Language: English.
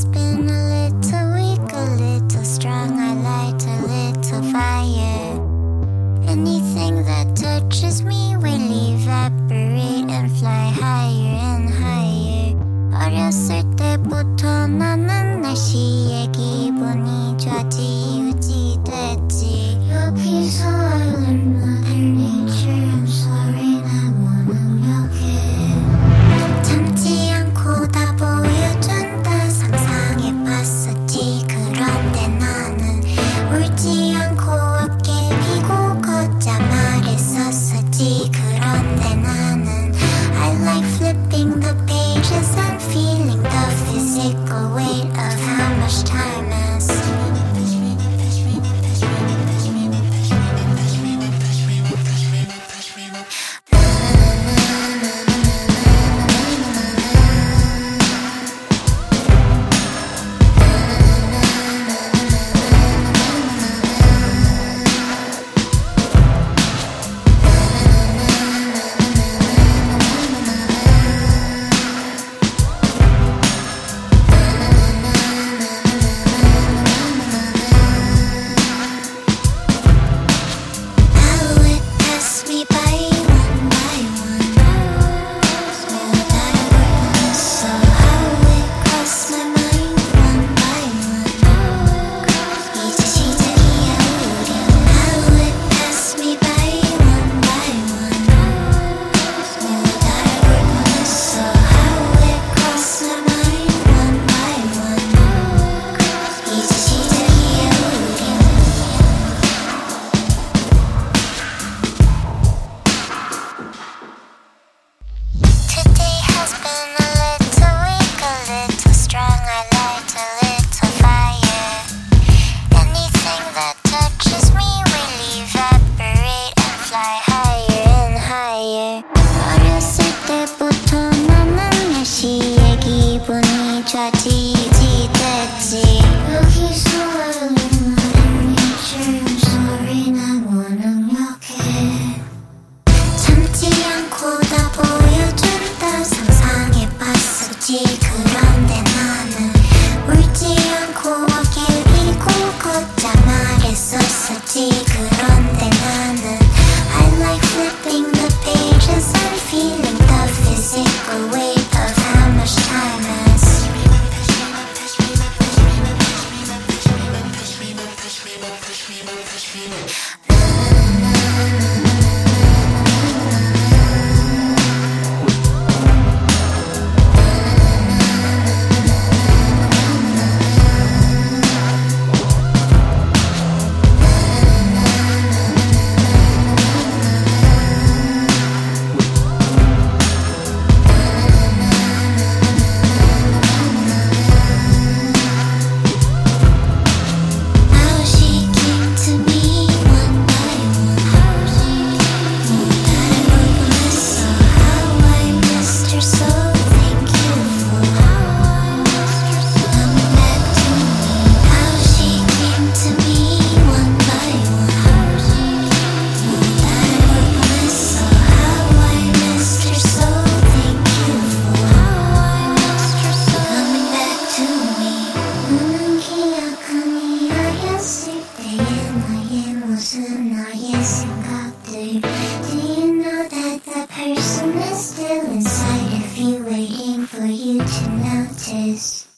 has been a little weak, a little strong. I light a little fire. Anything that touches me will evaporate and fly higher and higher. 어렸을 때부터 나는 날씨의 기분이 좌지우지 됐지. 여기서 I learned Mother Nature. I'm sorry, 나 무능력해. 참지 않고 다 보여준다 상상해봤었지. 그런데 나는 울지 않고 어깨 피고 걷자 말했었었지. 그런데 나는 I like flipping the pages and feeling the physical weight of how much time has. 좌지우지 됐지. 여기서 I learned Mother Nature. I'm sorry, 나 무능력해. 참지 않고 다 보여준다 상상해봤었지. 그런데 나는 울지 않고 어깨 피고 걷자 말했었었지. 그런데 나는 I like flipping the pages and feeling the physical weight of how much time has. Do you know that the person is still inside of you, waiting for you to notice?